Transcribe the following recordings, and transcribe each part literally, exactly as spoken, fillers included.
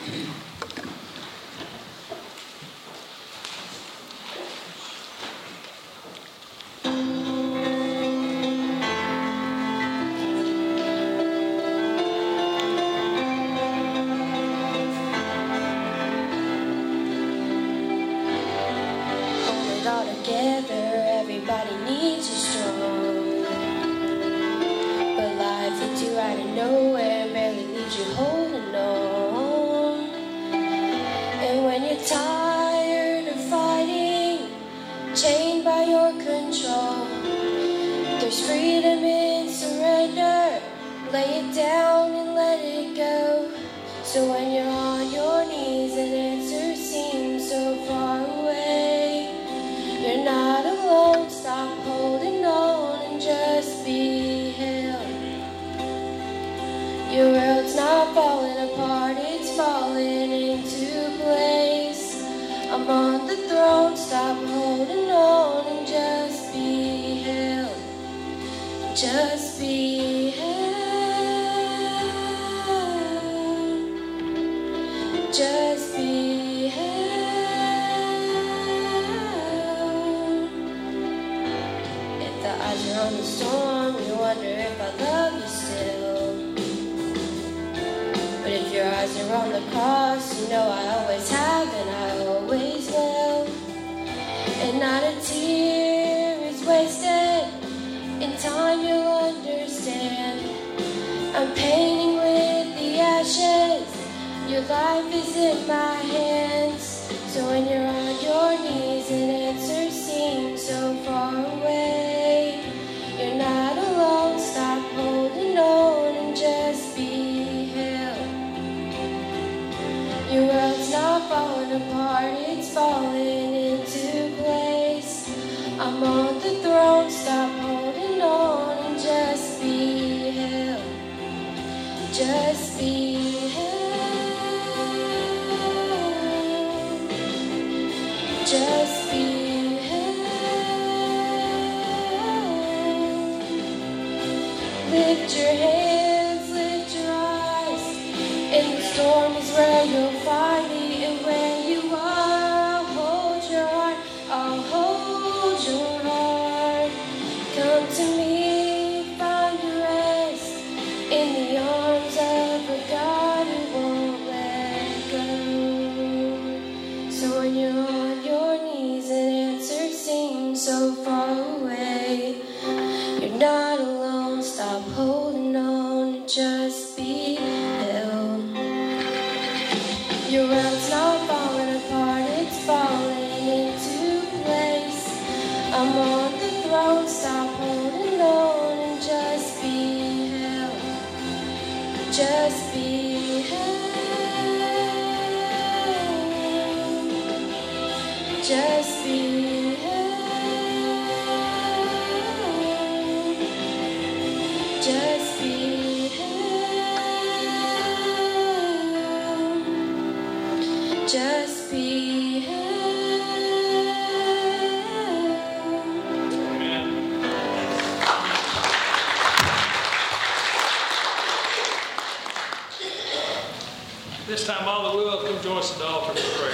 This time, all that will come join us at the altar for prayer.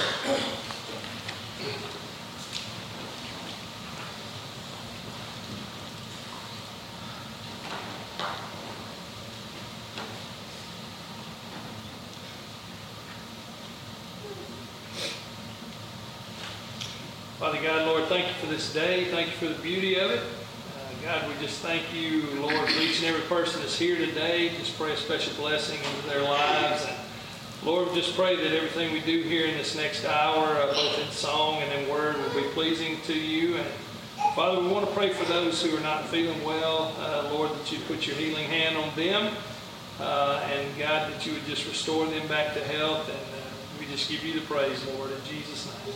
Father God, Lord, thank you for this day. Thank you for the beauty of it. Uh, God, we just thank you, Lord, for each and every person that's here today. Just pray a special blessing into their lives. And Lord, just pray that everything we do here in this next hour, uh, both in song and in word, will be pleasing to you. And Father, we want to pray for those who are not feeling well. Uh, Lord, that you put your healing hand on them. Uh, and God, that you would just restore them back to health. And uh, we just give you the praise, Lord, in Jesus' name.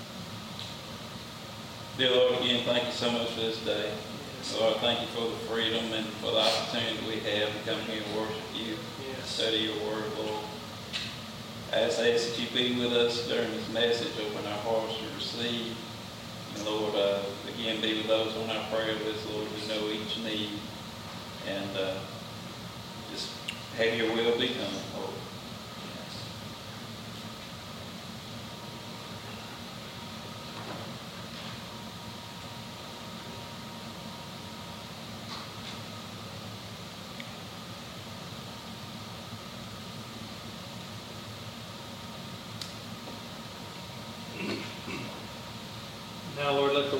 Dear Lord, again, thank you so much for this day. Lord, thank you for the freedom and for the opportunity we have to come here and worship you, Yes. study your word, Lord. I just ask that you be with us during this message, open our hearts to receive. And Lord, uh, again, be with those on our prayer list, Lord, who know each need. And uh, just have your will be done, Lord.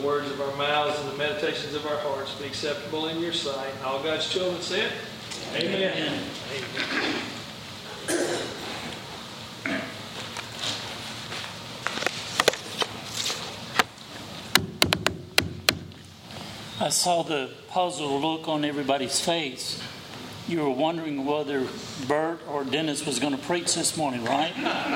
words of our mouths and the meditations of our hearts be acceptable in your sight. And all God's children said, amen. Amen. Amen. I saw the puzzled look on everybody's face. You were wondering whether Bert or Dennis was going to preach this morning, right?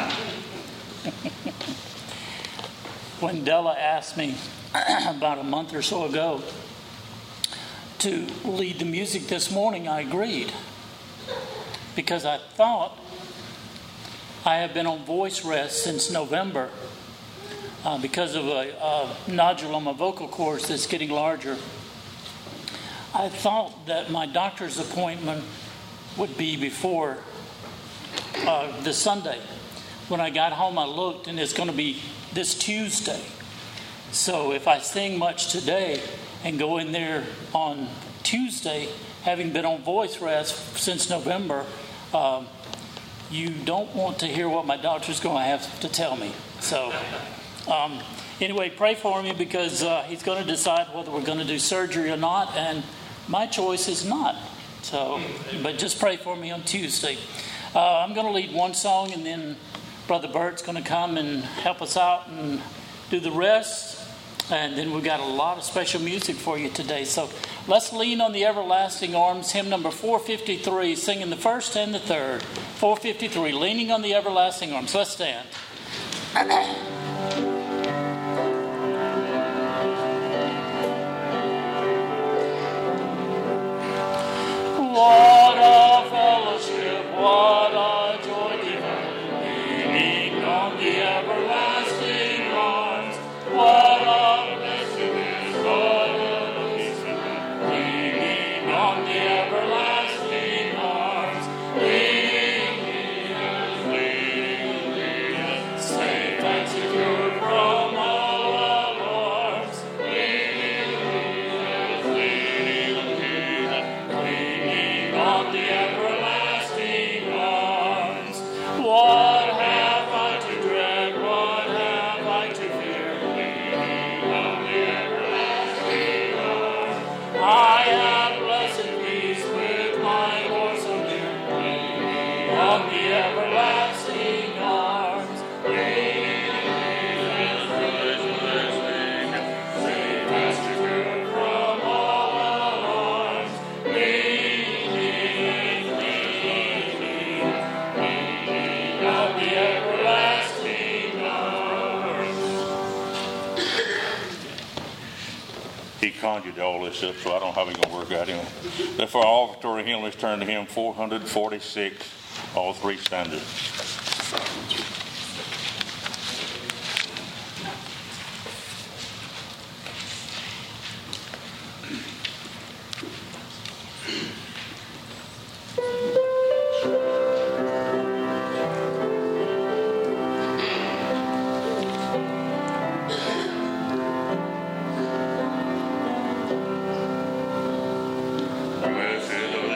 When Della asked me about a month or so ago to lead the music this morning, I agreed. Because I thought I have been on voice rest since November. Uh, because of a, a nodule on my vocal cords that's getting larger. I thought that my doctor's appointment would be before uh, this Sunday. When I got home, I looked, and it's going to be this Tuesday. So if I sing much today and go in there on Tuesday, having been on voice rest since November, um, you don't want to hear what my doctor's going to have to tell me. So... Um, anyway, pray for me because uh, he's going to decide whether we're going to do surgery or not, and my choice is not. So, but just pray for me on Tuesday. Uh, I'm going to lead one song, and then Brother Bert's going to come and help us out and do the rest. And then we've got a lot of special music for you today. So let's lean on the everlasting arms. Hymn number four fifty-three, singing the first and the third. four fifty-three, leaning on the everlasting arms. Let's stand. What a fellowship, what a joy divine, leaning on the everlasting arms. What a blessedness, what a peace, leaning on the everlasting arms. Leaning, leaning, leaning, safe and secure from all alarms. Leaning, leaning, leaning, leaning on the everlasting arms. What have I to dread? What have I to fear? Leaning on the everlasting arms. I have blessed peace with my horse so near. Leaning on the everlasting arms. Leaning, leaning, leaning, safe and secure from all alarms. Leaning, leaning, leaning on the everlasting arms. He conjured all this up, so I don't know how we're going to work out anyway. Therefore, our offertory hymn, let's turn to hymn four forty-six, all three standards. Blessed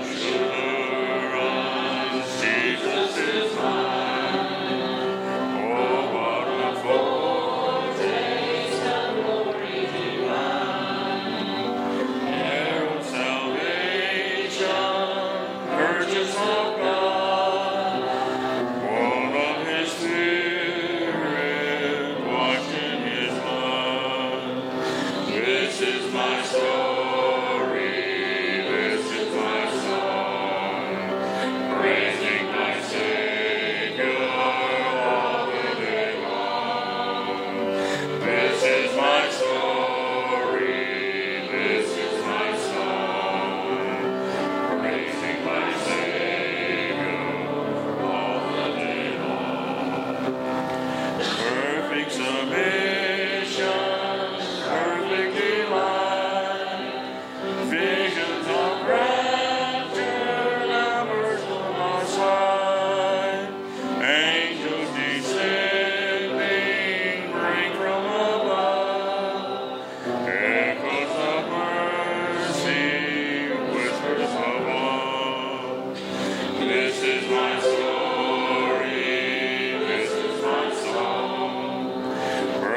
assurance, Jesus is mine. Oh, what a foretaste of glory divine. Heir of salvation, purchase of God, born of His Spirit, washed in His blood. This is my story. This is my song, praising my Savior all the day long. This is my story, this is my song, praising my Savior all the day long. Perfect submission, perfect delight, visions of rapture, numbers on my side, angels descending, bring from above, echoes of mercy, whispers of love. This is my story, this is my song,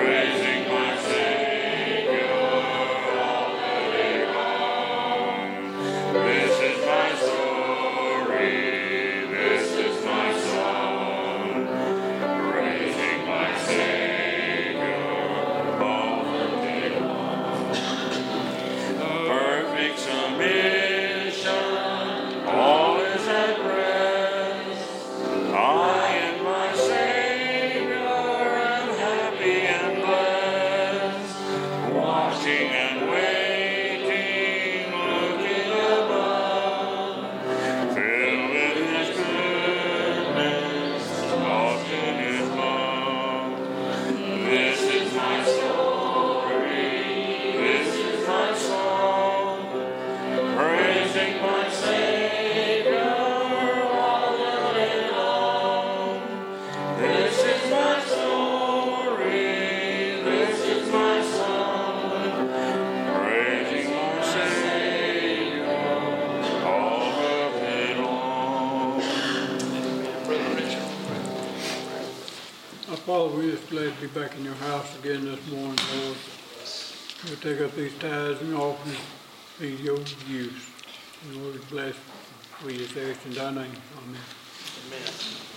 Father, we're just glad to be back in your house again this morning, Lord. We'll take up these tithes and offerings for your use. And Lord, we bless. We just ask in thy name. Amen. Amen.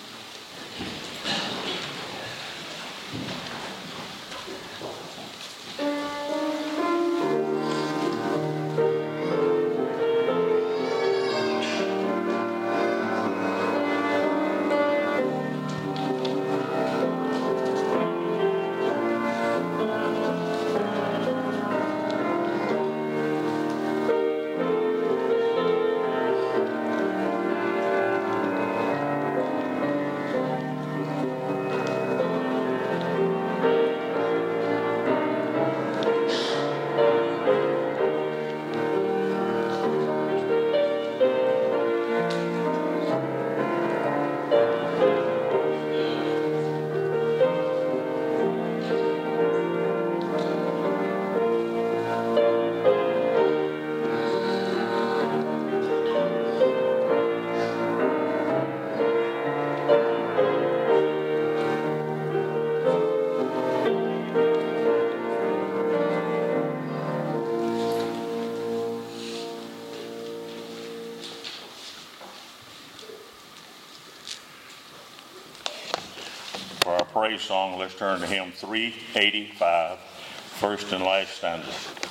For our praise song, let's turn to hymn three eighty-five, first and last stanza.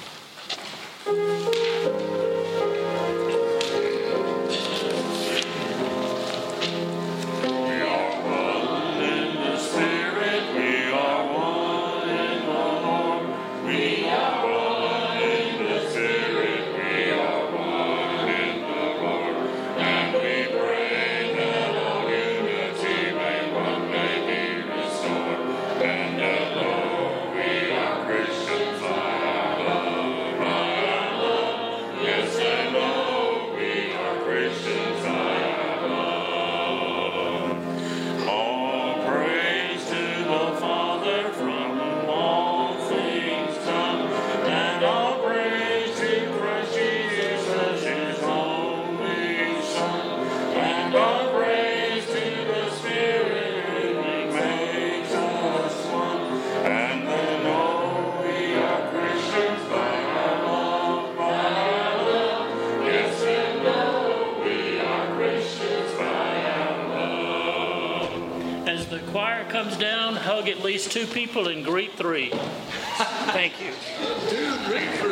Comes down, hug at least two people and greet three. Thank you. Good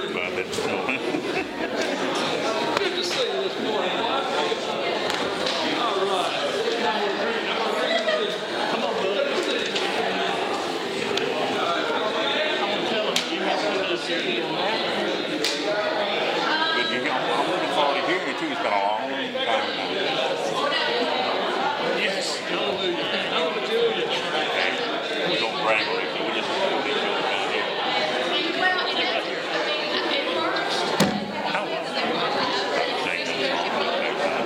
to see you this morning. All right. Come on, bud. I'm going to tell them you have to do this here. But you know, I'm looking forward to hearing it too. It's been a long time now. Yes. Hallelujah. Hallelujah. We don't brag on it, so we just want to make sure we're down here. Well, at first, at first, Thank you.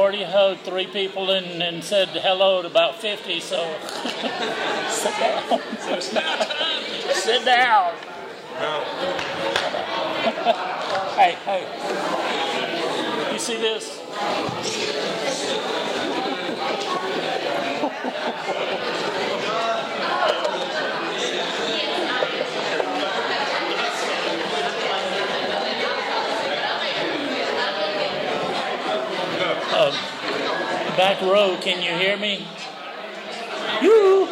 already hugged three people and, and said hello to about fifty, so sit down. So it's now time. Sit down. Hey, hey. You see this? Uh, back row, can you hear me? You.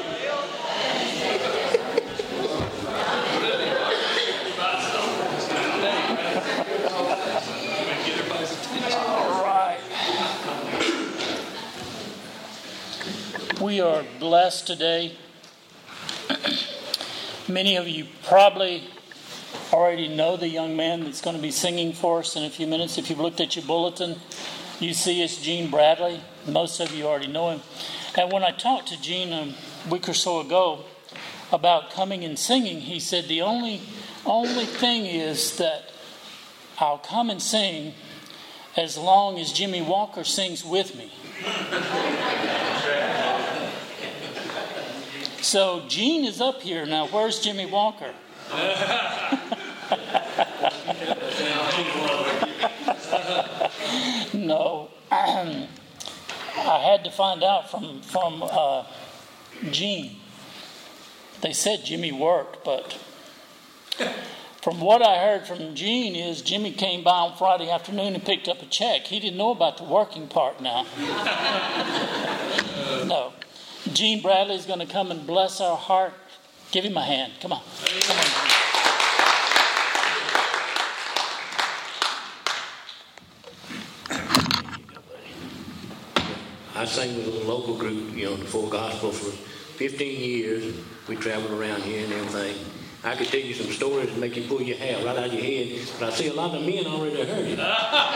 All right. We are blessed today. Many of you probably already know the young man that's going to be singing for us in a few minutes. If you've looked at your bulletin, you see it's Gene Bradley. Most of you already know him. And when I talked to Gene a week or so ago about coming and singing, he said the only only thing is that I'll come and sing as long as Jimmy Walker sings with me. So Gene is up here now. Where's Jimmy Walker? No, I had to find out from from uh, Gene. They said Jimmy worked, but from what I heard from Gene is Jimmy came by on Friday afternoon and picked up a check. He didn't know about the working part now. No, Gene Bradley is going to come and bless our heart. Give him a hand. Come on, come on. Gene. I sang with a little local group, you know, the Full Gospel for fifteen years. We traveled around here and everything. I could tell you some stories that make you pull your hair right out of your head, but I see a lot of men already heard it.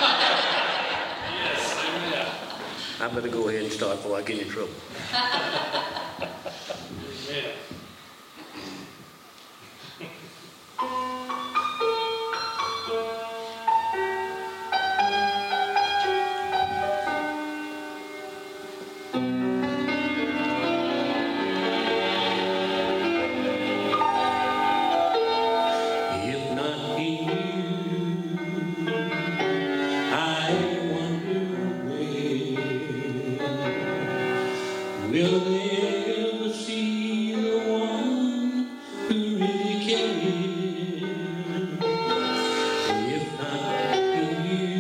Yes, amen. I better go ahead and start before I get in trouble. Amen. Will they ever see the one who really cares? If not in you,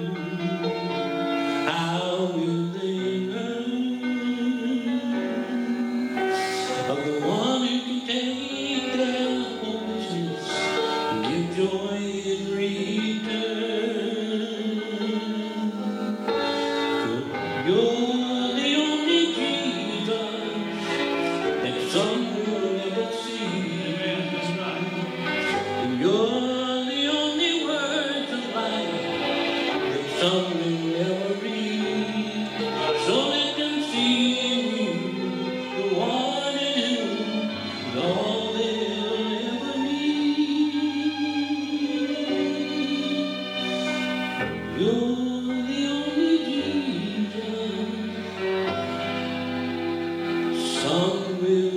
how will they learn of the one who can take their hopelessness and give joy in return? You're some will never see. Amen. That's right. You're the only words of life that some will never read. So let them see in you the one in whom is all they'll ever need. You're the only Jesus. Some will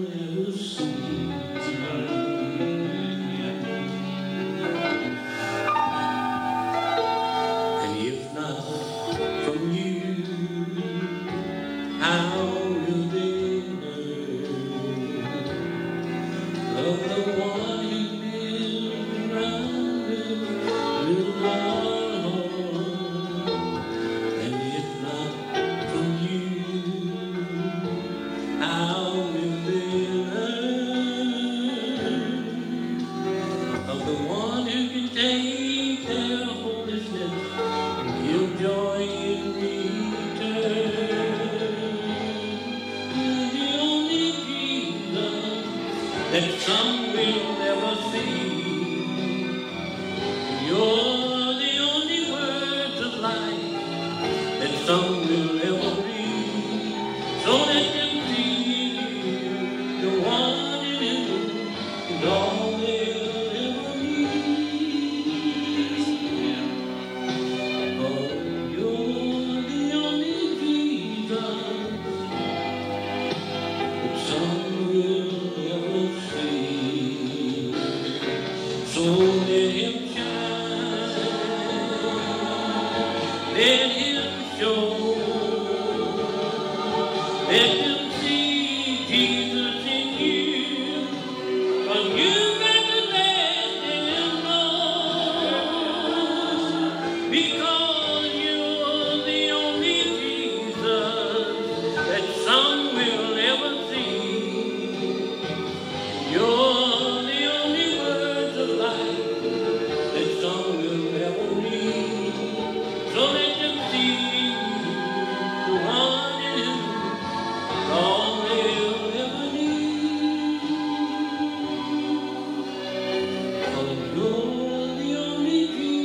that some will never see. You're the only words of life that some will ever read. So let them see the one in you is all they'll ever need. Oh, you're the only Let them see Jesus in you. 'Cause you better let them know. Because you're the only Jesus that some will ever see. You're the only words of life that some will ever read. So let them see the one in you, all they'll ever need. For you're the only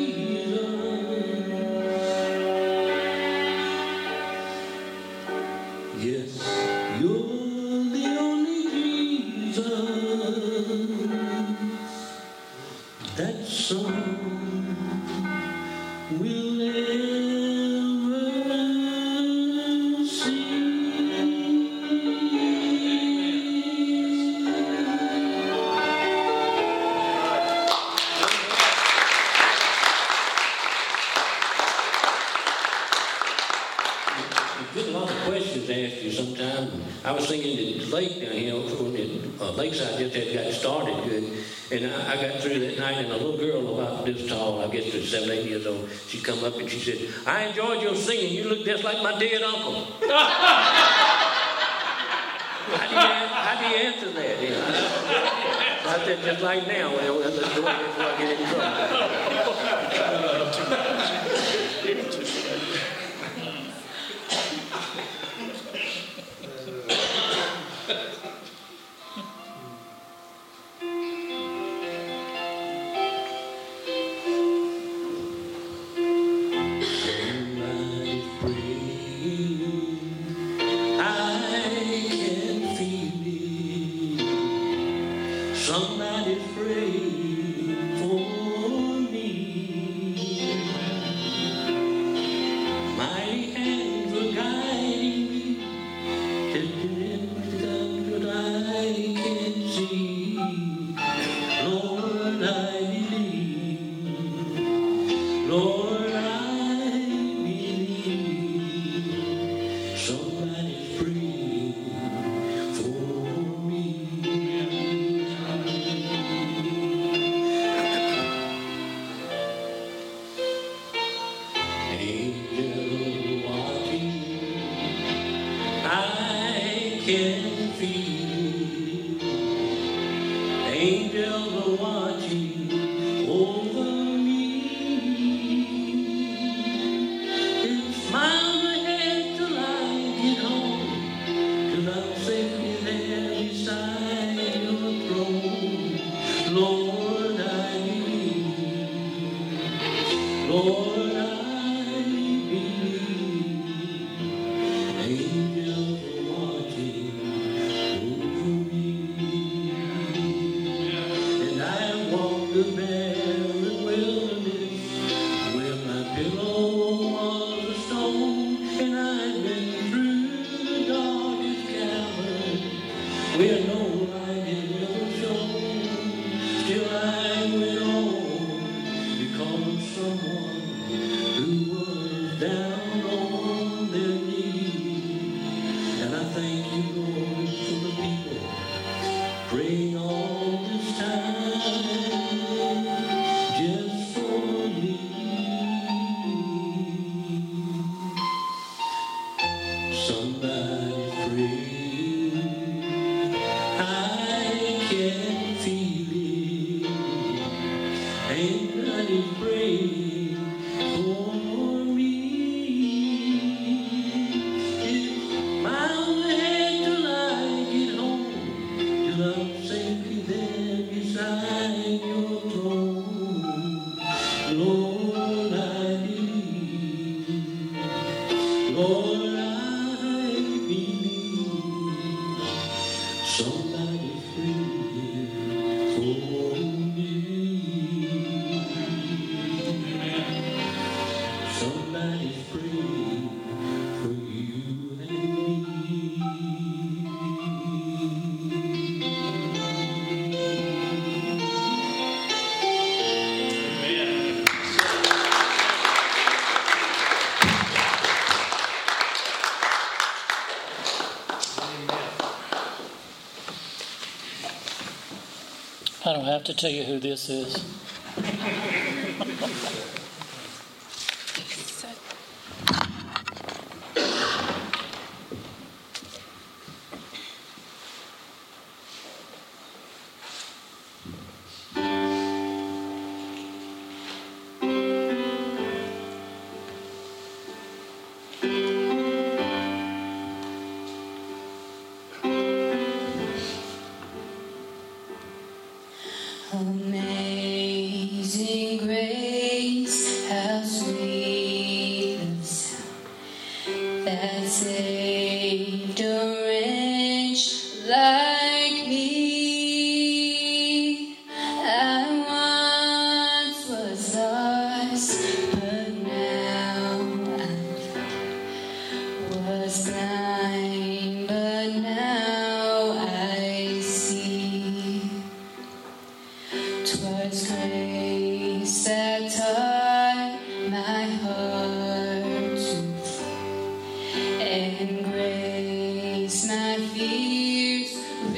Jesus. Yes, you're the only Jesus that some will ever see. You get a lot of questions asked you sometimes. I was thinking that Lake down here, when the uh, Lakeside just had got started good, and I, I got through that night, and a little girl about this tall, I guess she's seven, eight years old, she come up and she said, "I enjoyed your singing. You look just like my dead uncle." How do you, how do you answer that? You know? I said, just like now, well, let's do it before I get in trouble. Somebody's praying, I can feel it. Somebody's praying for me. Mighty hands are guiding me, taking in the that I can see. Lord, I believe. Lord, I believe. Somebody's praying for me. Angels watching, I can feel it. Angels are watching over me. It's miles ahead till I get home, till I'm safely there beside your throne. Lord, I believe. Lord, I believe. Angels are watching over me. And I walked the barren wilderness where my pillow was a stone, and I've been through the darkest cavern where no light had ever shone. Still I went on because of someone who was down on their knees. And I thank you, Lord, for the people praying all this time just for me. Somebody's praying, I can feel it. Ain't nobody praying for me. It's miles ahead till I get home, till I'm safely there beside your throne. Lord, I believe. Lord, I believe. Somebody's praying for me. Somebody's praying for you and me. I don't have to tell you who this is. Amazing grace, how sweet the sound that saved a wretch like me. I once was lost, but now I'm found. Was blind, but now I see. 'Twas grace that taught my heart to fear, and grace my fears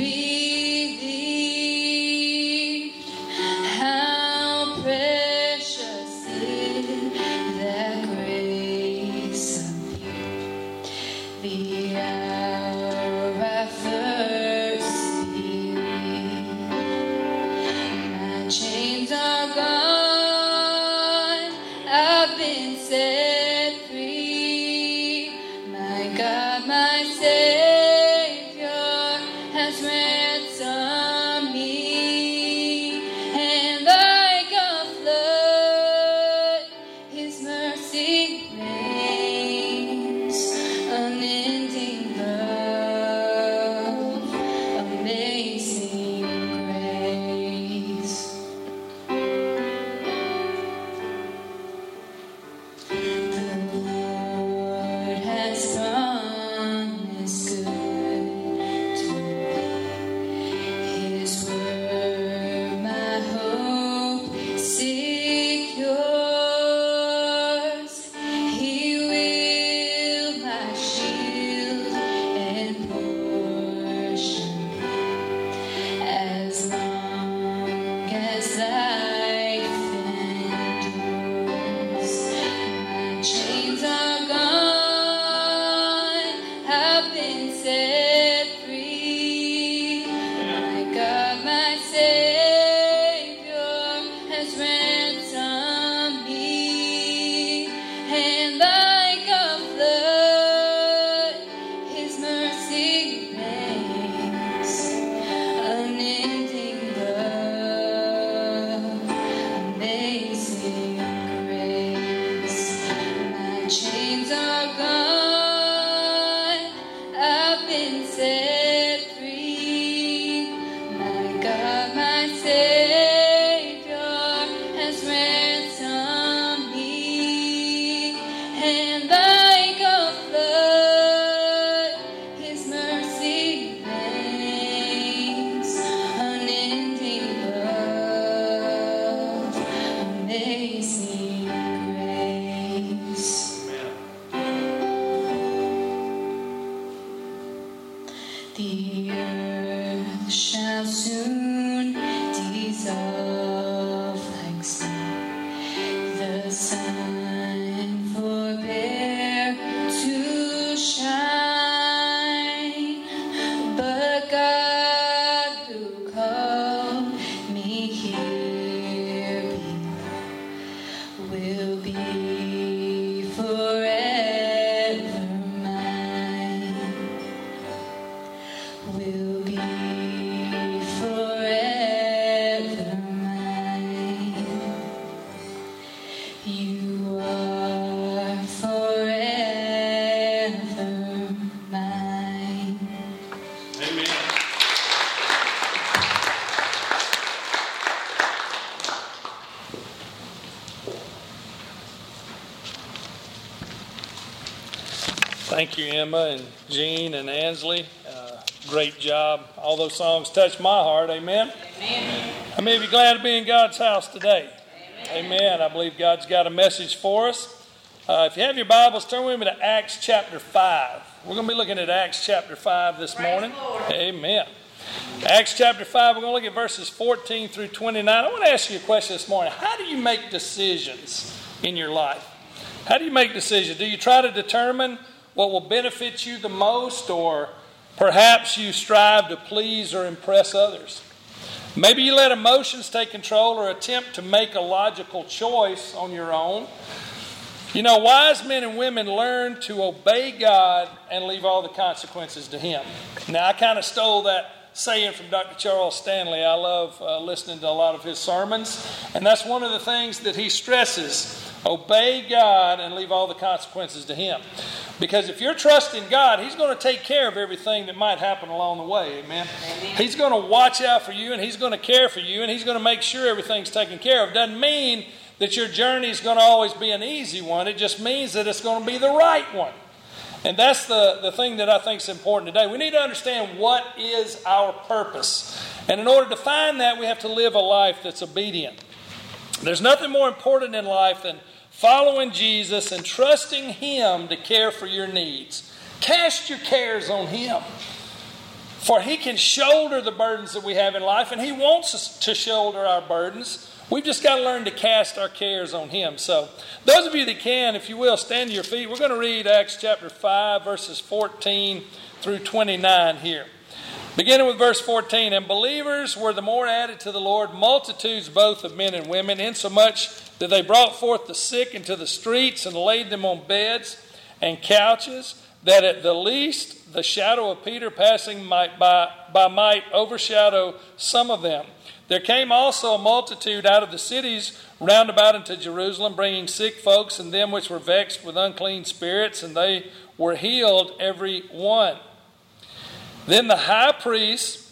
relieved. How precious did that grace appear, the hour I first believed. My chains are gone, I've been set free. My God, my Savior has ransomed me. And like a flood, His mercy reigns. Unending love, amazing grace. The Lord has promised good to me. His word my hope secures. He will my shield and portion as long as life endures. My chains are gone, I've been set free. My God, my Savior has ransomed me. And like a flood, His mercy reigns. Unending love, amazing grace. My chains are gone, I've been set free. My God, my Savior has ransomed me. And like a flood, His mercy reigns. Unending love, amazing grace. The earth shall soon dissolve like snow. The sun forbear to shine, but God who called me here below will be forever mine. Will be forever mine. You are forever mine. Amen. Thank you, Emma and Jean and Ansley. Uh, great job. All those songs touched my heart. Amen. Amen. I may be glad to be in God's house today. Amen. Amen. I believe God's got a message for us. Uh, if you have your Bibles, turn with me to Acts chapter five. We're going to be looking at Acts chapter five this morning. Amen. Acts chapter five, we're going to look at verses fourteen through twenty-nine. I want to ask you a question this morning. How do you make decisions in your life? How do you make decisions? Do you try to determine what will benefit you the most, or perhaps you strive to please or impress others? Maybe you let emotions take control or attempt to make a logical choice on your own. You know, wise men and women learn to obey God and leave all the consequences to Him. Now, I kind of stole that saying from Doctor Charles Stanley. I love uh, listening to a lot of his sermons. And that's one of the things that he stresses. Obey God and leave all the consequences to Him. Because if you're trusting God, He's going to take care of everything that might happen along the way. Amen? Amen. He's going to watch out for you, and He's going to care for you, and He's going to make sure everything's taken care of. Doesn't mean that your journey is going to always be an easy one. It just means that it's going to be the right one. And that's the, the thing that I think is important today. We need to understand what is our purpose. And in order to find that, we have to live a life that's obedient. There's nothing more important in life than following Jesus and trusting Him to care for your needs. Cast your cares on Him. For He can shoulder the burdens that we have in life, and He wants us to shoulder our burdens. We've just got to learn to cast our cares on Him. So, those of you that can, if you will, stand to your feet. We're going to read Acts chapter five, verses fourteen through twenty-nine here. Beginning with verse fourteen, and believers were the more added to the Lord, multitudes both of men and women, insomuch that they brought forth the sick into the streets and laid them on beds and couches, that at the least the shadow of Peter passing might by, by might overshadow some of them. There came also a multitude out of the cities round about into Jerusalem, bringing sick folks and them which were vexed with unclean spirits, and they were healed every one. Then the high priest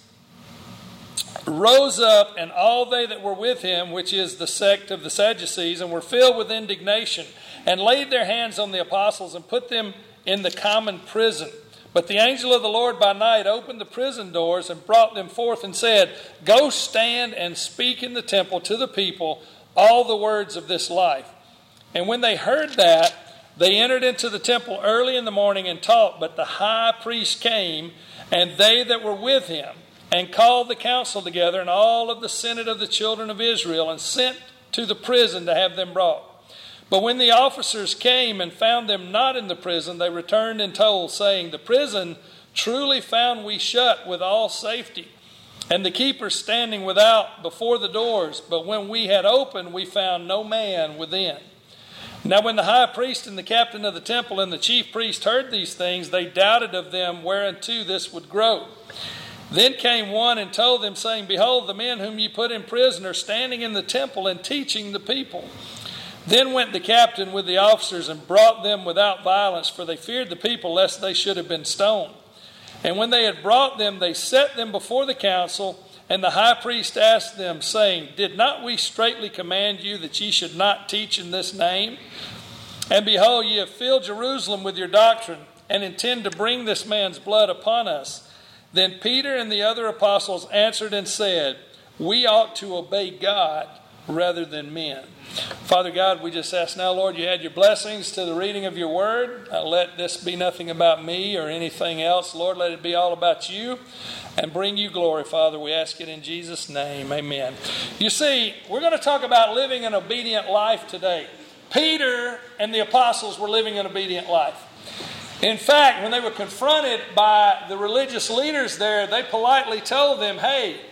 rose up, and all they that were with him, which is the sect of the Sadducees, and were filled with indignation, and laid their hands on the apostles, and put them in the common prison. But the angel of the Lord by night opened the prison doors and brought them forth and said, Go stand and speak in the temple to the people all the words of this life. And when they heard that, they entered into the temple early in the morning and taught. But the high priest came, and they that were with him, and called the council together, and all of the senate of the children of Israel, and sent to the prison to have them brought. But when the officers came and found them not in the prison, they returned and told, saying, The prison truly found we shut with all safety, and the keepers standing without before the doors. But when we had opened, we found no man within. Now when the high priest and the captain of the temple and the chief priest heard these things, they doubted of them whereunto this would grow. Then came one and told them, saying, Behold, the men whom ye put in prison are standing in the temple and teaching the people. Then went the captain with the officers and brought them without violence, for they feared the people, lest they should have been stoned. And when they had brought them, they set them before the council. And the high priest asked them, saying, Did not we straitly command you that ye should not teach in this name? And behold, ye have filled Jerusalem with your doctrine, and intend to bring this man's blood upon us. Then Peter and the other apostles answered and said, We ought to obey God rather than men. Father God, we just ask now, Lord, you add your blessings to the reading of your word. Uh, let this be nothing about me or anything else. Lord, let it be all about you and bring you glory, Father. We ask it in Jesus' name. Amen. You see, we're going to talk about living an obedient life today. Peter and the apostles were living an obedient life. In fact, when they were confronted by the religious leaders there, they politely told them, Hey,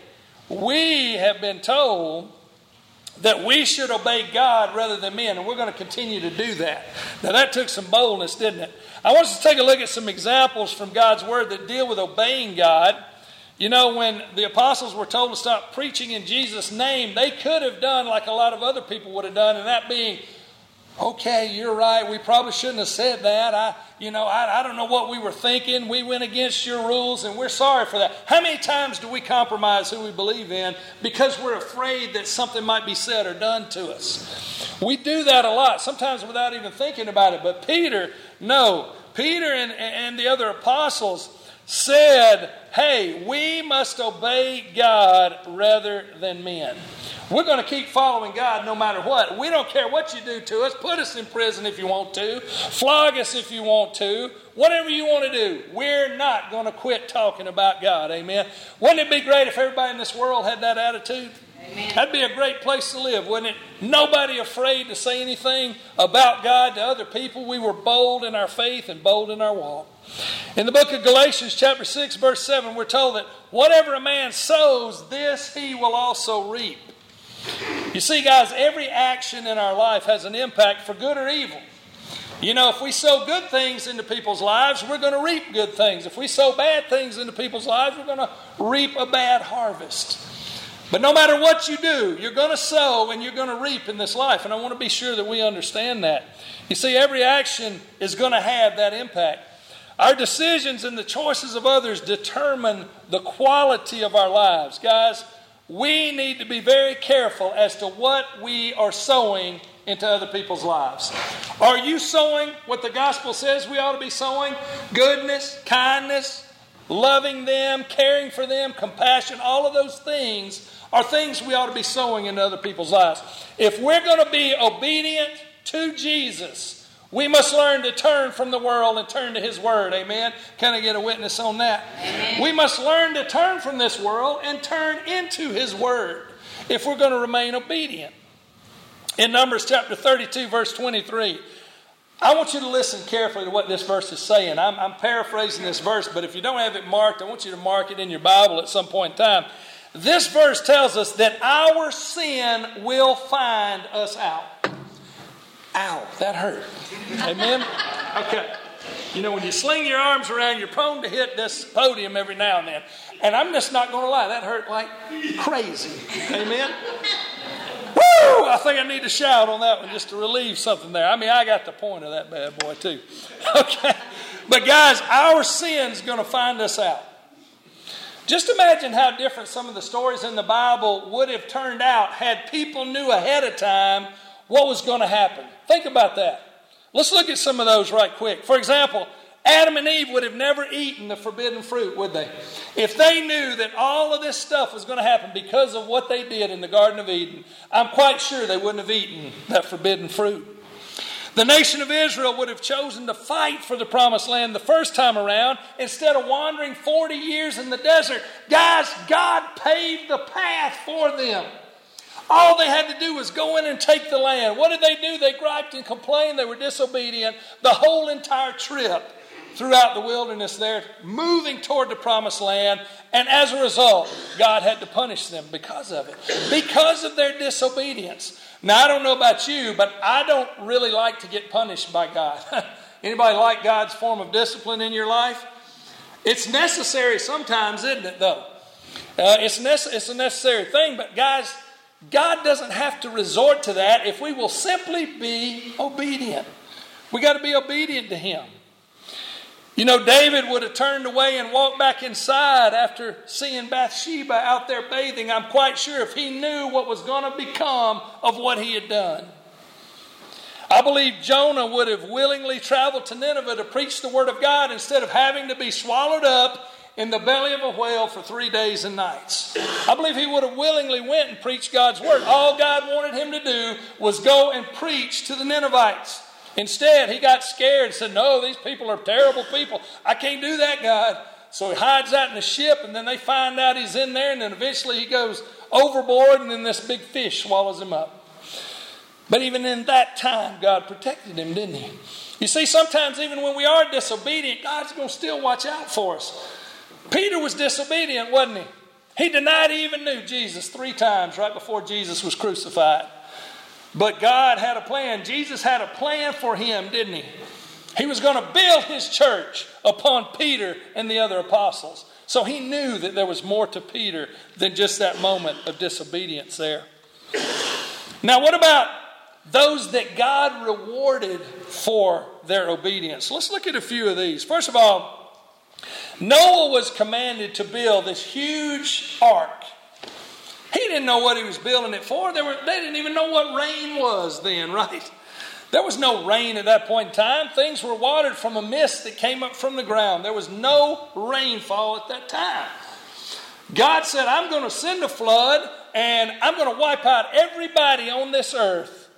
we have been told that we should obey God rather than men, and we're going to continue to do that. Now that took some boldness, didn't it? I want us to take a look at some examples from God's Word that deal with obeying God. You know, when the apostles were told to stop preaching in Jesus' name, they could have done like a lot of other people would have done, and that being, okay, you're right, we probably shouldn't have said that. I, you know, I, I don't know what we were thinking. We went against your rules, and we're sorry for that. How many times do we compromise who we believe in because we're afraid that something might be said or done to us? We do that a lot, sometimes without even thinking about it. But Peter, no. Peter and, and the other apostles said, hey, we must obey God rather than men. We're going to keep following God no matter what. We don't care what you do to us. Put us in prison if you want to. Flog us if you want to. Whatever you want to do. We're not going to quit talking about God. Amen. Wouldn't it be great if everybody in this world had that attitude? Amen. That'd be a great place to live, wouldn't it? Nobody afraid to say anything about God to other people. We were bold in our faith and bold in our walk. In the book of Galatians chapter six verse seven, we're told that whatever a man sows, this he will also reap. You see, guys, every action in our life has an impact for good or evil. You know, if we sow good things into people's lives, we're going to reap good things. If we sow bad things into people's lives, we're going to reap a bad harvest. But no matter what you do, you're going to sow and you're going to reap in this life. And I want to be sure that we understand that. You see, every action is going to have that impact. Our decisions and the choices of others determine the quality of our lives. Guys, we need to be very careful as to what we are sowing into other people's lives. Are you sowing what the gospel says we ought to be sowing? Goodness, kindness, loving them, caring for them, compassion, all of those things are things we ought to be sowing into other people's lives. If we're going to be obedient to Jesus, we must learn to turn from the world and turn to His Word. Amen? Can I get a witness on that? Amen. We must learn to turn from this world and turn into His Word if we're going to remain obedient. In Numbers chapter thirty-two, verse twenty-three, I want you to listen carefully to what this verse is saying. I'm, I'm paraphrasing this verse, but if you don't have it marked, I want you to mark it in your Bible at some point in time. This verse tells us that our sin will find us out. Ow, that hurt. Amen? Okay. You know, when you sling your arms around, you're prone to hit this podium every now and then. And I'm just not going to lie, that hurt like crazy. Amen? Woo! I think I need to shout on that one just to relieve something there. I mean, I got the point of that bad boy too. Okay. But guys, our sin's going to find us out. Just imagine how different some of the stories in the Bible would have turned out had people knew ahead of time what was going to happen. Think about that. Let's look at some of those right quick. For example, Adam and Eve would have never eaten the forbidden fruit, would they? If they knew that all of this stuff was going to happen because of what they did in the Garden of Eden, I'm quite sure they wouldn't have eaten that forbidden fruit. The nation of Israel would have chosen to fight for the promised land the first time around instead of wandering forty years in the desert. Guys, God paved the path for them. All they had to do was go in and take the land. What did they do? They griped and complained. They were disobedient the whole entire trip throughout the wilderness there, moving toward the promised land. And as a result, God had to punish them because of it, because of their disobedience. Now, I don't know about you, but I don't really like to get punished by God. Anybody like God's form of discipline in your life? It's necessary sometimes, isn't it, though? Uh, it's, nece- it's a necessary thing, but guys, God doesn't have to resort to that if we will simply be obedient. We got to be obedient to Him. You know, David would have turned away and walked back inside after seeing Bathsheba out there bathing. I'm quite sure if he knew what was going to become of what he had done. I believe Jonah would have willingly traveled to Nineveh to preach the Word of God instead of having to be swallowed up in the belly of a whale for three days and nights. I believe he would have willingly went and preached God's Word. All God wanted him to do was go and preach to the Ninevites. Instead, he got scared and said, no, these people are terrible people. I can't do that, God. So he hides out in the ship, and then they find out he's in there, and then eventually he goes overboard, and then this big fish swallows him up. But even in that time, God protected him, didn't He? You see, sometimes even when we are disobedient, God's going to still watch out for us. Peter was disobedient, wasn't he? He denied he even knew Jesus three times right before Jesus was crucified. But God had a plan. Jesus had a plan for him, didn't He? He was going to build His church upon Peter and the other apostles. So He knew that there was more to Peter than just that moment of disobedience there. Now, what about those that God rewarded for their obedience? Let's look at a few of these. First of all, Noah was commanded to build this huge ark. He didn't know what he was building it for. They, were, they didn't even know what rain was then, right? There was no rain at that point in time. Things were watered from a mist that came up from the ground. There was no rainfall at that time. God said, I'm going to send a flood. and I'm going to wipe out everybody on this earth,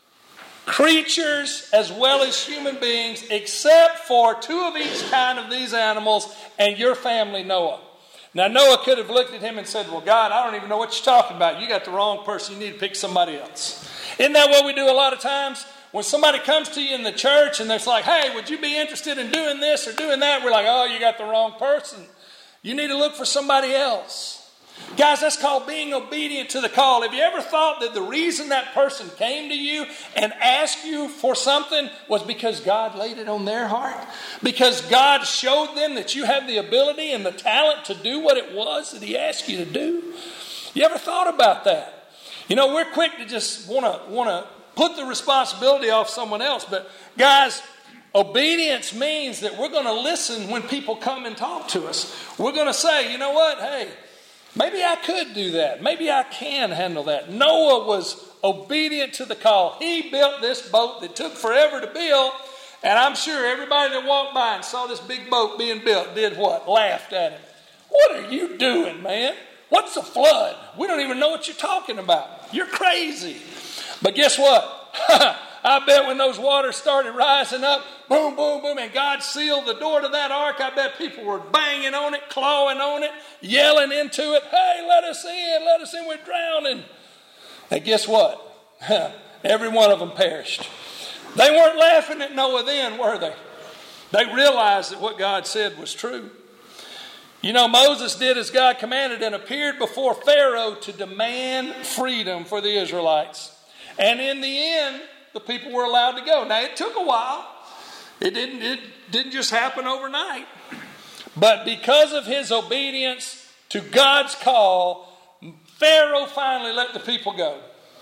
creatures as well as human beings, except for two of each kind of these animals and your family, Noah. Now, Noah could have looked at him and said, well, God, I don't even know what you're talking about. You got the wrong person. You need to pick somebody else. Isn't that what we do a lot of times? When somebody comes to you in the church and they're like, hey, would you be interested in doing this or doing that? We're like, oh, you got the wrong person. You need to look for somebody else. Guys, that's called being obedient to the call. Have you ever thought that the reason that person came to you and asked you for something was because God laid it on their heart? Because God showed them that you have the ability and the talent to do what it was that He asked you to do? You ever thought about that? You know, we're quick to just want to want to put the responsibility off someone else. But guys, obedience means that we're going to listen when people come and talk to us. We're going to say, you know what? Hey, maybe I could do that. Maybe I can handle that. Noah was obedient to the call. He built this boat that took forever to build. And I'm sure everybody that walked by and saw this big boat being built did what? Laughed at him. What are you doing, man? What's a flood? We don't even know what you're talking about. You're crazy. But guess what? I bet when those waters started rising up, boom, boom, boom, and God sealed the door to that ark, I bet people were banging on it, clawing on it, yelling into it, hey, let us in, let us in, we're drowning. And guess what? Every one of them perished. They weren't laughing at Noah then, were they? They realized that what God said was true. You know, Moses did as God commanded and appeared before Pharaoh to demand freedom for the Israelites. And in the end, the people were allowed to go. Now, it took a while. It didn't, it didn't just happen overnight. But because of his obedience to God's call, Pharaoh finally let the people go.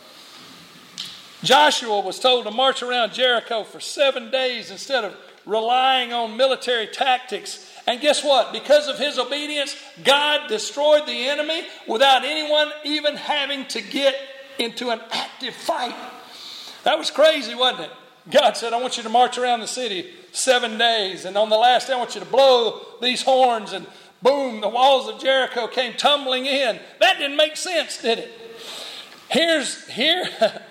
Joshua was told to march around Jericho for seven days instead of relying on military tactics. And guess what? Because of his obedience, God destroyed the enemy without anyone even having to get into an active fight. That was crazy, wasn't it? God said, I want you to march around the city seven days. And on the last day, I want you to blow these horns. And boom, the walls of Jericho came tumbling in. That didn't make sense, did it? Here's, here,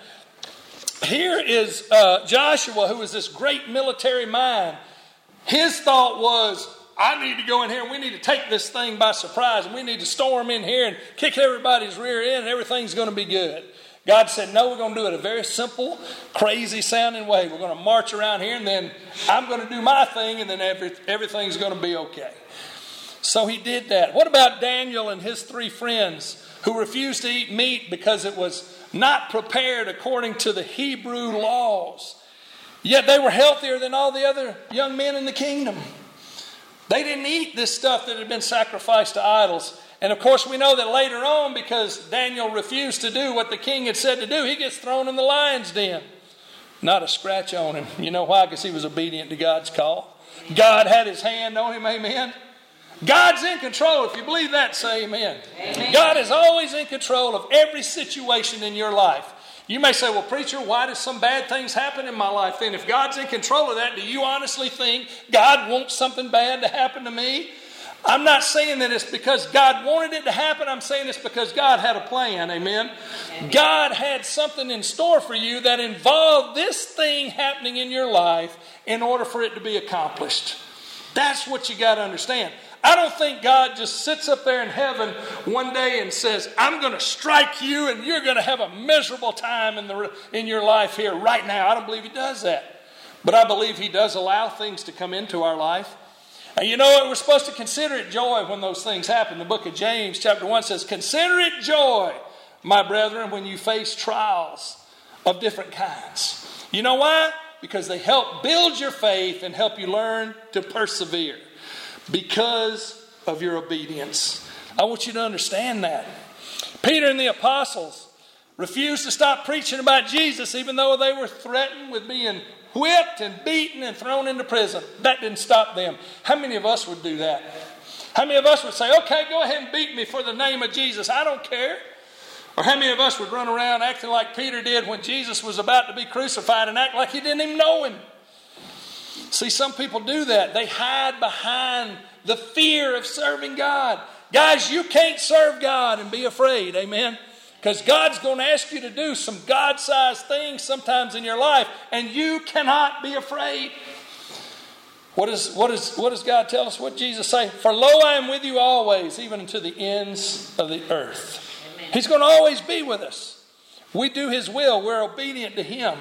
here is uh, Joshua, who is this great military mind. His thought was, I need to go in here and we need to take this thing by surprise. And we need to storm in here and kick everybody's rear end and everything's going to be good. God said, no, we're going to do it a very simple, crazy sounding way. We're going to march around here and then I'm going to do my thing and then every, everything's going to be okay. So he did that. What about Daniel and his three friends who refused to eat meat because it was not prepared according to the Hebrew laws? Yet they were healthier than all the other young men in the kingdom. They didn't eat this stuff that had been sacrificed to idols. And of course we know that later on, because Daniel refused to do what the king had said to do, he gets thrown in the lion's den. Not a scratch on him. You know why? Because he was obedient to God's call. God had his hand on him, amen. God's in control. If you believe that, say amen. Amen. God is always in control of every situation in your life. You may say, well, preacher, why does some bad things happen in my life? Then if God's in control of that, do you honestly think God wants something bad to happen to me? I'm not saying that it's because God wanted it to happen. I'm saying it's because God had a plan. Amen. Amen. God had something in store for you that involved this thing happening in your life in order for it to be accomplished. That's what you got to understand. I don't think God just sits up there in heaven one day and says, I'm going to strike you and you're going to have a miserable time in the in your life here right now. I don't believe He does that. But I believe He does allow things to come into our life. And you know what? We're supposed to consider it joy when those things happen. The book of James chapter one says, consider it joy, my brethren, when you face trials of different kinds. You know why? Because they help build your faith and help you learn to persevere because of your obedience. I want you to understand that. Peter and the apostles refused to stop preaching about Jesus even though they were threatened with being whipped and beaten and thrown into prison. That didn't stop them. How many of us would do that? How many of us would say, okay, go ahead and beat me for the name of Jesus. I don't care. Or how many of us would run around acting like Peter did when Jesus was about to be crucified and act like he didn't even know him? See, some people do that. They hide behind the fear of serving God. Guys, you can't serve God and be afraid. Amen. Because God's going to ask you to do some God-sized things sometimes in your life, and you cannot be afraid. What, is, what, is, what does God tell us? What did Jesus say? For lo, I am with you always, even unto the ends of the earth. Amen. He's going to always be with us. We do His will. We're obedient to Him.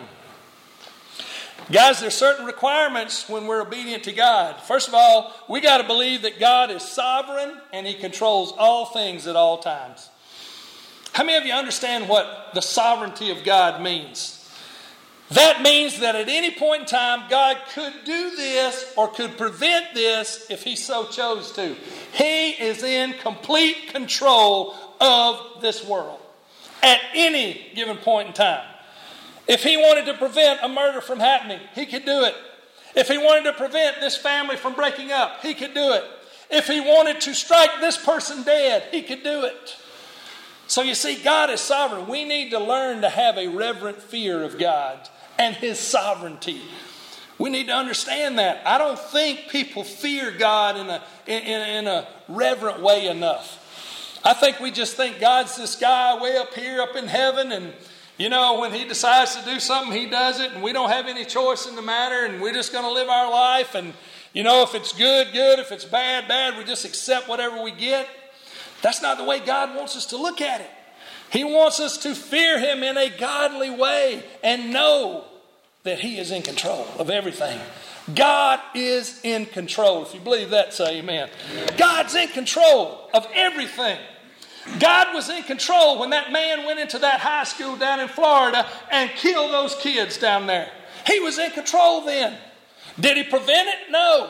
Guys, there's certain requirements when we're obedient to God. First of all, we got to believe that God is sovereign and He controls all things at all times. How many of you understand what the sovereignty of God means? That means that at any point in time, God could do this or could prevent this if He so chose to. He is in complete control of this world at any given point in time. If He wanted to prevent a murder from happening, He could do it. If He wanted to prevent this family from breaking up, He could do it. If He wanted to strike this person dead, He could do it. So you see, God is sovereign. We need to learn to have a reverent fear of God and His sovereignty. We need to understand that. I don't think people fear God in a, in, in a reverent way enough. I think we just think God's this guy way up here, up in heaven, and you know, when He decides to do something, He does it, and we don't have any choice in the matter, and we're just going to live our life, and you know, if it's good, good, if it's bad, bad, we just accept whatever we get. That's not the way God wants us to look at it. He wants us to fear Him in a godly way and know that He is in control of everything. God is in control. If you believe that, say amen. God's in control of everything. God was in control when that man went into that high school down in Florida and killed those kids down there. He was in control then. Did He prevent it? No.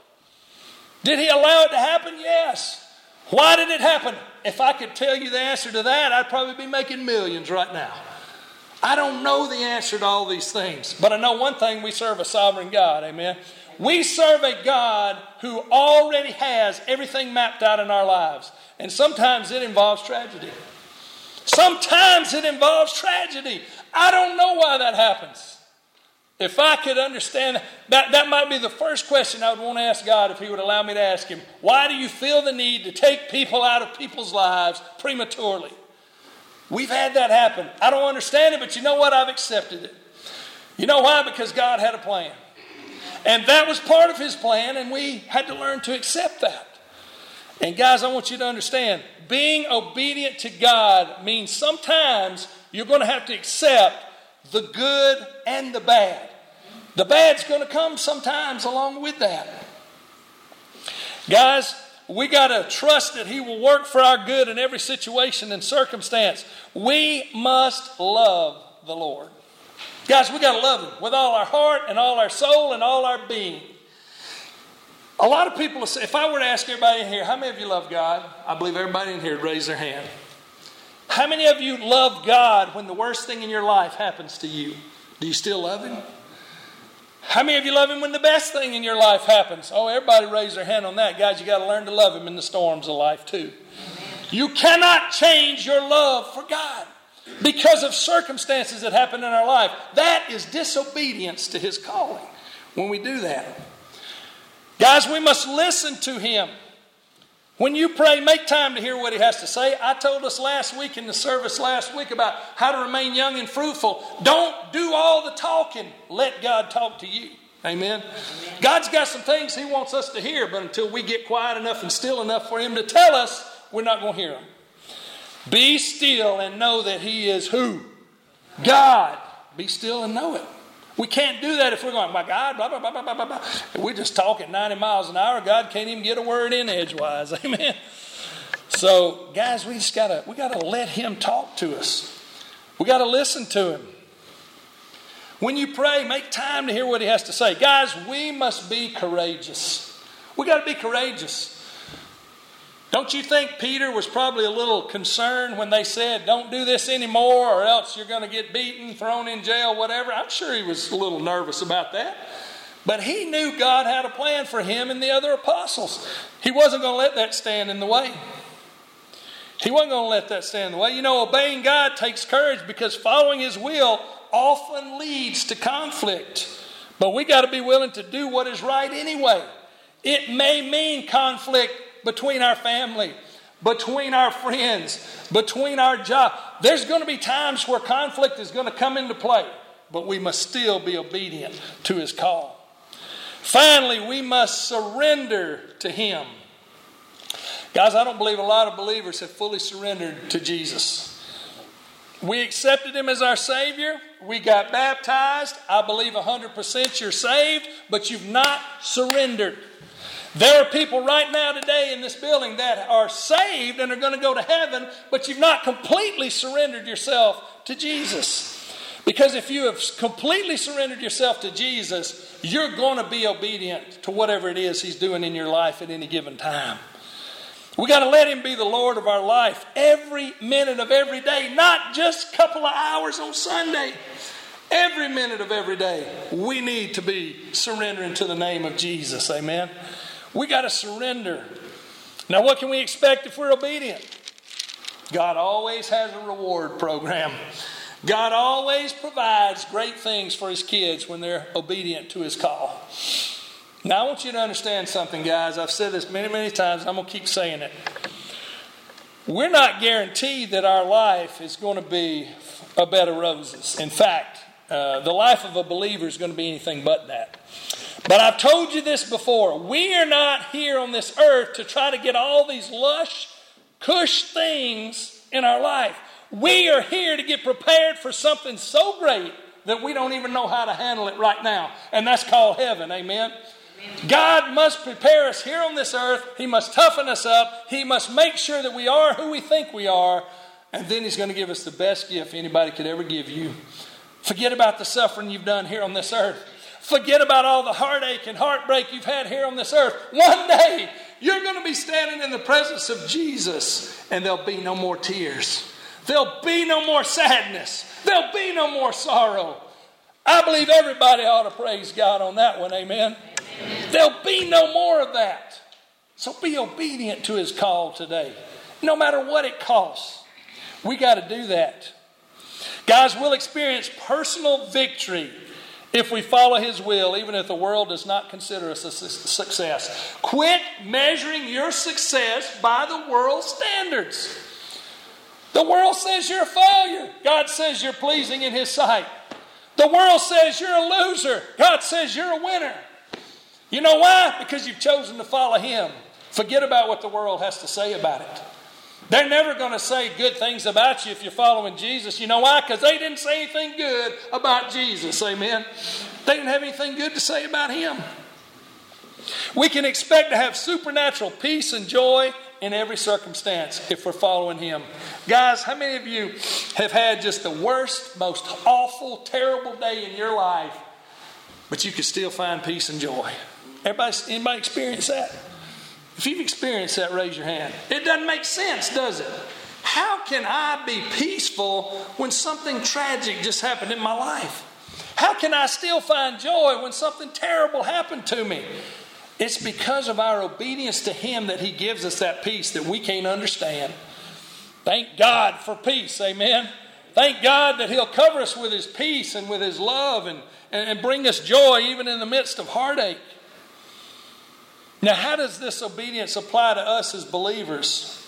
Did He allow it to happen? Yes. Why did it happen? If I could tell you the answer to that, I'd probably be making millions right now. I don't know the answer to all these things. But I know one thing, we serve a sovereign God, amen? We serve a God who already has everything mapped out in our lives. And sometimes it involves tragedy. Sometimes it involves tragedy. I don't know why that happens. If I could understand, that, that might be the first question I would want to ask God if He would allow me to ask Him. Why do you feel the need to take people out of people's lives prematurely? We've had that happen. I don't understand it, but you know what? I've accepted it. You know why? Because God had a plan. And that was part of His plan, and we had to learn to accept that. And guys, I want you to understand, being obedient to God means sometimes you're going to have to accept the good and the bad. The bad's going to come sometimes along with that. Guys, we got to trust that He will work for our good in every situation and circumstance. We must love the Lord. Guys, we got to love Him with all our heart and all our soul and all our being. A lot of people, if I were to ask everybody in here, how many of you love God? I believe everybody in here would raise their hand. How many of you love God when the worst thing in your life happens to you? Do you still love Him? How many of you love Him when the best thing in your life happens? Oh, everybody raise their hand on that. Guys, you got to learn to love Him in the storms of life too. You cannot change your love for God because of circumstances that happen in our life. That is disobedience to His calling when we do that. Guys, we must listen to Him. When you pray, make time to hear what He has to say. I told us last week in the service last week about how to remain young and fruitful. Don't do all the talking. Let God talk to you. Amen? Amen. God's got some things He wants us to hear, but until we get quiet enough and still enough for Him to tell us, we're not going to hear Him. Be still and know that He is who? God. Be still and know it. We can't do that if we're going, my God, blah, blah, blah, blah, blah, blah. We're just talking ninety miles an hour. God can't even get a word in edgewise. Amen. So, guys, we just gotta we gotta let Him talk to us. We gotta listen to Him. When you pray, make time to hear what He has to say. Guys, we must be courageous. We gotta be courageous. Don't you think Peter was probably a little concerned when they said, don't do this anymore or else you're going to get beaten, thrown in jail, whatever? I'm sure he was a little nervous about that. But he knew God had a plan for him and the other apostles. He wasn't going to let that stand in the way. He wasn't going to let that stand in the way. You know, obeying God takes courage because following His will often leads to conflict. But we got to be willing to do what is right anyway. It may mean conflict between our family. between our friends, between our job. There's going to be times where conflict is going to come into play, but we must still be obedient to his call. Finally, we must surrender to him. Guys, I don't believe a lot of believers have fully surrendered to Jesus. We accepted him as our Savior. We got baptized. I believe one hundred percent you're saved, but you've not surrendered. There are people right now today in this building that are saved and are going to go to heaven, but you've not completely surrendered yourself to Jesus. Because if you have completely surrendered yourself to Jesus, you're going to be obedient to whatever it is he's doing in your life at any given time. We got to let him be the Lord of our life every minute of every day, not just a couple of hours on Sunday. Every minute of every day, we need to be surrendering to the name of Jesus. Amen. We got to surrender. Now, what can we expect if we're obedient? God always has a reward program. God always provides great things for his kids when they're obedient to his call. Now, I want you to understand something, guys. I've said this many, many times, and I'm going to keep saying it. We're not guaranteed that our life is going to be a bed of roses. In fact, uh, the life of a believer is going to be anything but that. But I've told you this before. We are not here on this earth to try to get all these lush, cush things in our life. We are here to get prepared for something so great that we don't even know how to handle it right now. And that's called heaven. Amen? God must prepare us here on this earth. He must toughen us up. He must make sure that we are who we think we are. And then he's going to give us the best gift anybody could ever give you. Forget about the suffering you've done here on this earth. Forget about all the heartache and heartbreak you've had here on this earth. One day, you're going to be standing in the presence of Jesus, and there'll be no more tears. There'll be no more sadness. There'll be no more sorrow. I believe everybody ought to praise God on that one. Amen. Amen. There'll be no more of that. So be obedient to his call today, no matter what it costs. We got to do that. Guys, we'll experience personal victory if we follow his will, even if the world does not consider us a success. Quit measuring your success by the world's standards. The world says you're a failure. God says you're pleasing in his sight. The world says you're a loser. God says you're a winner. You know why? Because you've chosen to follow him. Forget about what the world has to say about it. They're never going to say good things about you if you're following Jesus. You know why? Because they didn't say anything good about Jesus. Amen. They didn't have anything good to say about him. We can expect to have supernatural peace and joy in every circumstance if we're following him. Guys, how many of you have had just the worst, most awful, terrible day in your life, but you could still find peace and joy? Everybody, anybody experience that? If you've experienced that, raise your hand. It doesn't make sense, does it? How can I be peaceful when something tragic just happened in my life? How can I still find joy when something terrible happened to me? It's because of our obedience to him that he gives us that peace that we can't understand. Thank God for peace, amen? Thank God that he'll cover us with his peace and with his love and, and bring us joy even in the midst of heartache. Now, how does this obedience apply to us as believers?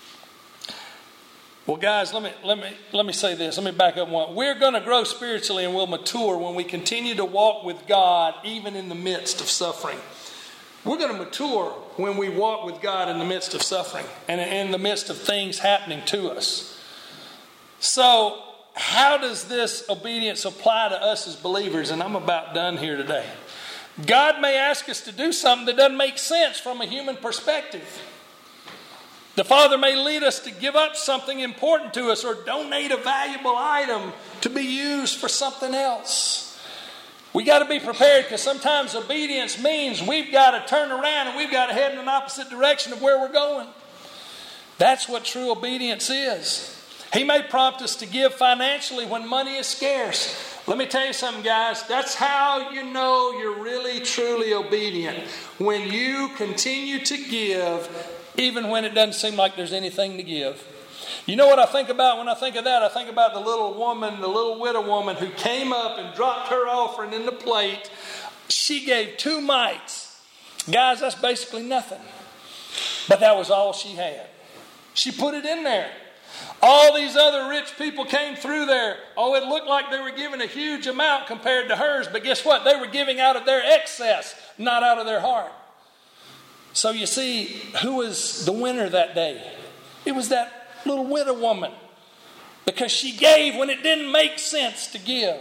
Well, guys, let me let me let me say this. Let me back up one. We're going to grow spiritually and we'll mature when we continue to walk with God even in the midst of suffering. We're going to mature when we walk with God in the midst of suffering and in the midst of things happening to us. So, how does this obedience apply to us as believers? And I'm about done here today. God may ask us to do something that doesn't make sense from a human perspective. The Father may lead us to give up something important to us or donate a valuable item to be used for something else. We got to be prepared because sometimes obedience means we've got to turn around and we've got to head in an opposite direction of where we're going. That's what true obedience is. He may prompt us to give financially when money is scarce. Let me tell you something, guys. That's how you know you're really, truly obedient. When you continue to give, even when it doesn't seem like there's anything to give. You know what I think about when I think of that? I think about the little woman, the little widow woman who came up and dropped her offering in the plate. She gave two mites. Guys, that's basically nothing. But that was all she had. She put it in there. All these other rich people came through there. Oh, it looked like they were giving a huge amount compared to hers, but guess what? They were giving out of their excess, not out of their heart. So you see, who was the winner that day? It was that little widow woman, because she gave when it didn't make sense to give.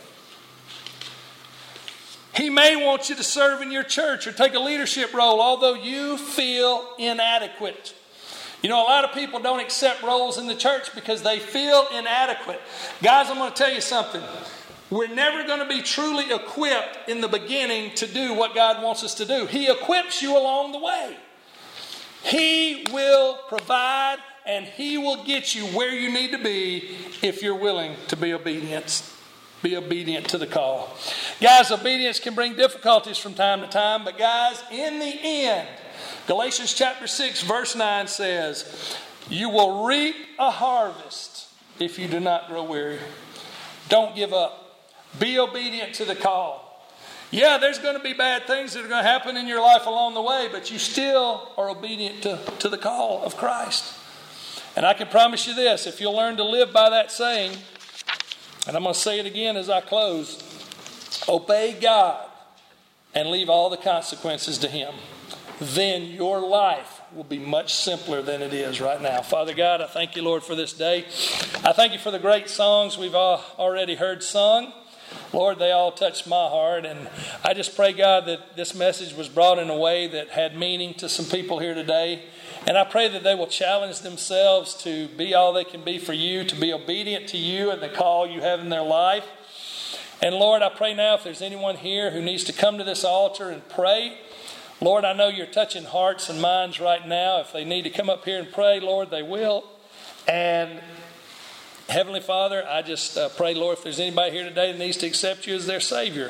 He may want you to serve in your church or take a leadership role, although you feel inadequate. You know, a lot of people don't accept roles in the church because they feel inadequate. Guys, I'm going to tell you something. We're never going to be truly equipped in the beginning to do what God wants us to do. He equips you along the way. He will provide and He will get you where you need to be if you're willing to be obedient. Be obedient to the call. Guys, obedience can bring difficulties from time to time, but guys, in the end, Galatians chapter six verse nine says, you will reap a harvest if you do not grow weary. Don't give up. Be obedient to the call. Yeah, there's going to be bad things that are going to happen in your life along the way, but you still are obedient to, to the call of Christ. And I can promise you this, if you'll learn to live by that saying, and I'm going to say it again as I close, obey God and leave all the consequences to Him. Then your life will be much simpler than it is right now. Father God, I thank you, Lord, for this day. I thank you for the great songs we've all already heard sung. Lord, they all touched my heart, and I just pray, God, that this message was brought in a way that had meaning to some people here today. And I pray that they will challenge themselves to be all they can be for you, to be obedient to you and the call you have in their life. And Lord, I pray now if there's anyone here who needs to come to this altar and pray, Lord, I know you're touching hearts and minds right now. If they need to come up here and pray, Lord, they will. And Heavenly Father, I just uh, pray, Lord, if there's anybody here today that needs to accept you as their Savior,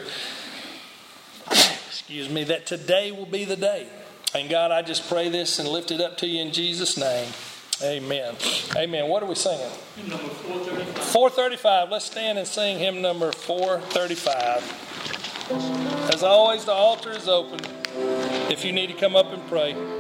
excuse me, that today will be the day. And God, I just pray this and lift it up to you in Jesus' name. Amen. Amen. What are we singing? Hymn number four thirty-five. four thirty-five. Let's stand and sing hymn number four thirty-five. As always, the altar is open if you need to come up and pray.